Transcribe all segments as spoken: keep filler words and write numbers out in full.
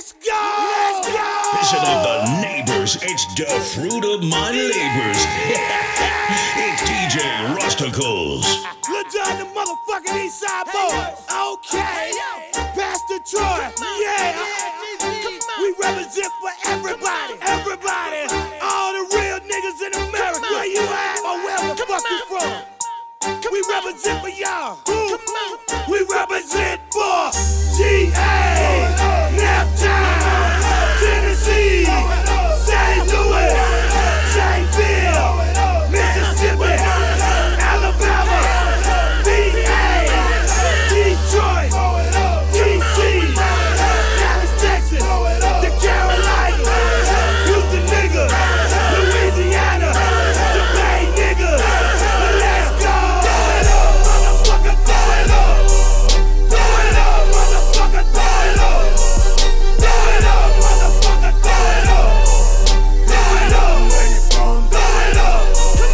Let's go! Let's go! Vision of the neighbors, it's the fruit of my labors. It's D J Rusticles. Look down the motherfucking East Side boys. Okay. Pastor Troy. Yeah. We represent for everybody. Everybody. All the real niggas in America. Where you at? Or where the fuck you from? We represent for y'all. We represent for G A, Naptown, Tennessee, Saint Louis, Jacksonville, Mississippi, Alabama, V A, Detroit, D C, Dallas, Texas, the Carolinas, Houston niggas, Louisiana, the Bay niggas. Let's go! Throw it up, motherfucker, throw it up. Throw it up, motherfucker, throw it up. Throw it up, motherfucker, throw it up. Throw it up, where you from? Throw it up.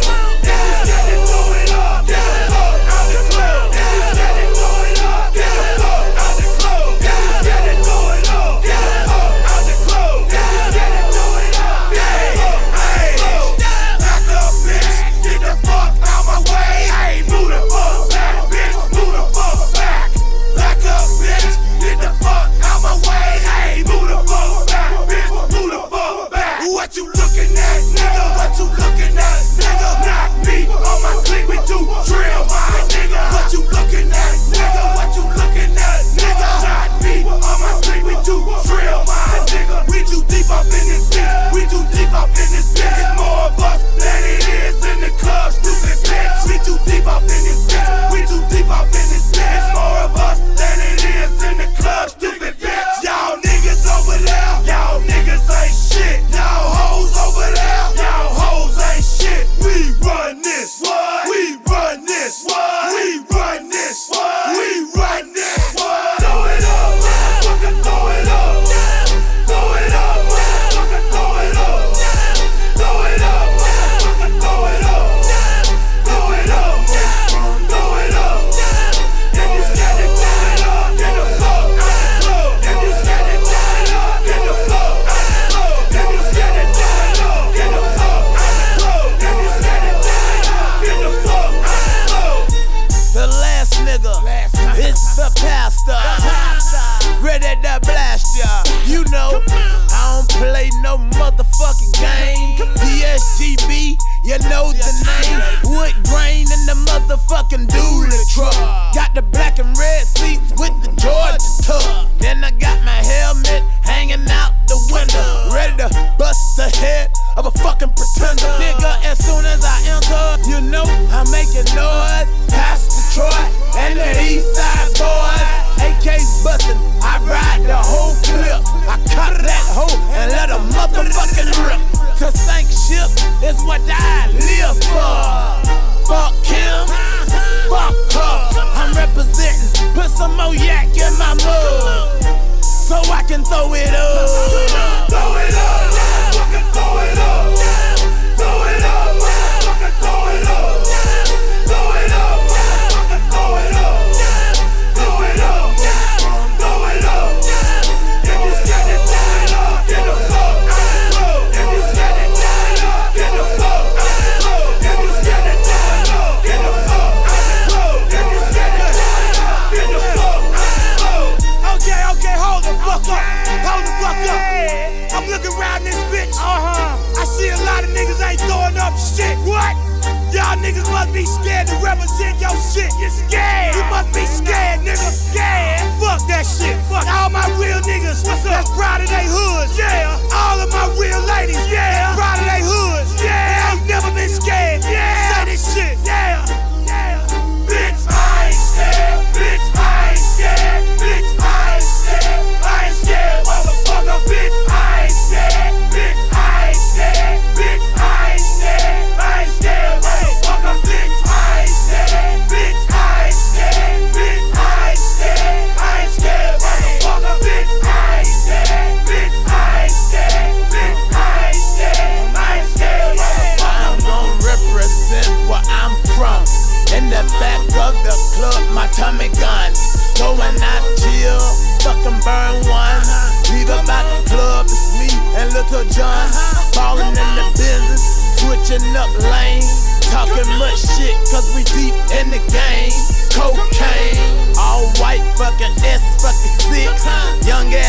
If you scared to throw it up, get the fuck out the club. If you scared to throw it up, get the fuck out the club. If you scared to throw it up, get the fuck out the club. If you scared to throw it up, get the fuck out the club. Back up, bitch, get the fuck out my way. Hey, move the fuck back, bitch, move the fuck back. Back up, bitch, get the fuck out my way. Hey, move the fuck back, bitch, move the fuck back. What you looking at, nigga? What you looking at, nigga? Not me, on my clique, we do drill, my nigga. What you looking at, nigga? What you looking at, nigga? Not me, on my clique, we do drill, my nigga. We too deep up in this bitch, we too deep up in this bitch. It's more of us than it is in the club, stupid bitch. We too deep up in this bitch, we too deep up in this bitch. It's more of us than it is in the club, stupid bitch. Y'all niggas over there, y'all niggas ain't shit. Y'all hoes over there, y'all hoes ain't shit. We run this, what? We run this, what? We run this, what? We run this, what? Throw it up, motherfucker, throw it up. Throw it up, motherfucker, throw it up. Throw it up, motherfucker, throw it up. Throw it up, throw it up. If you scared to throw it up, get the fuck out the club. If you scared to throw it up, get the fuck out the club. If you scared to throw it up, get the fuck out the club. If you scared to throw it up, get the fuck out the club. The last nigga, it's the pastor. Ready to blast ya. You know, I don't play no motherfucking game. D S G B, you know the name. Wood grain in the motherfucking dually truck. Got the black and red seats with the Georgia tuck. Then I got my helmet hanging out the window, ready to bust the head of a fucking pretender. Nigga, as soon as I enter, you know I'm making noise. Pastor Troy and the East Side boys, A Ks bustin', I ride the whole clip. I cut that hoe and let a motherfucking rip. To sink ship is what I live for. Fuck him, fuck her. I'm representing, put some more yak in my mug, so I can throw it up. Throw it up, motherfucker, throw it up. Throw it up, motherfucker, throw it up. Throw it up, motherfucker, throw it up. Throw it up, throw it up. If you scared to throw it up, get the fuck out the club. If you scared to throw it up, get the fuck out the club. If you scared to throw it up, get the fuck out the club. If you scared to throw it up, get the fuck out the club. Okay, okay, hold the fuck up. Hold the fuck up. I'm looking around this bitch. Uh-huh. I see a lot of niggas ain't throwing up shit. What? Y'all niggas must be scared to represent your shit. You're scared. You must be scared, nigga. Scared. Fuck that shit. Fuck all my real niggas. What's up? That's proud of they hoods. Yeah. All of my real ladies. Yeah. Proud of they hoods. Yeah. They ain't never been scared. Yeah. Say this shit. Yeah. Yeah. Bitch, I ain't scared. Bitch, I ain't scared. Bitch, I ain't scared. I ain't scared, motherfucker. Bitch, I ain't scared. Bitch, I ain't scared. Bitch, I ain't scared. I ain't scared, motherfucker. Bitch, I ain't scared. Bitch, I ain't scared. Bitch, I ain't scared. I ain't scared, motherfucker. Bitch, I ain't scared. Bitch, Lil Jon, ballin' in the business, switching up lanes. Talking much shit, cause we deep in the game. Cocaine, all white, fucking S, fucking six. Young ass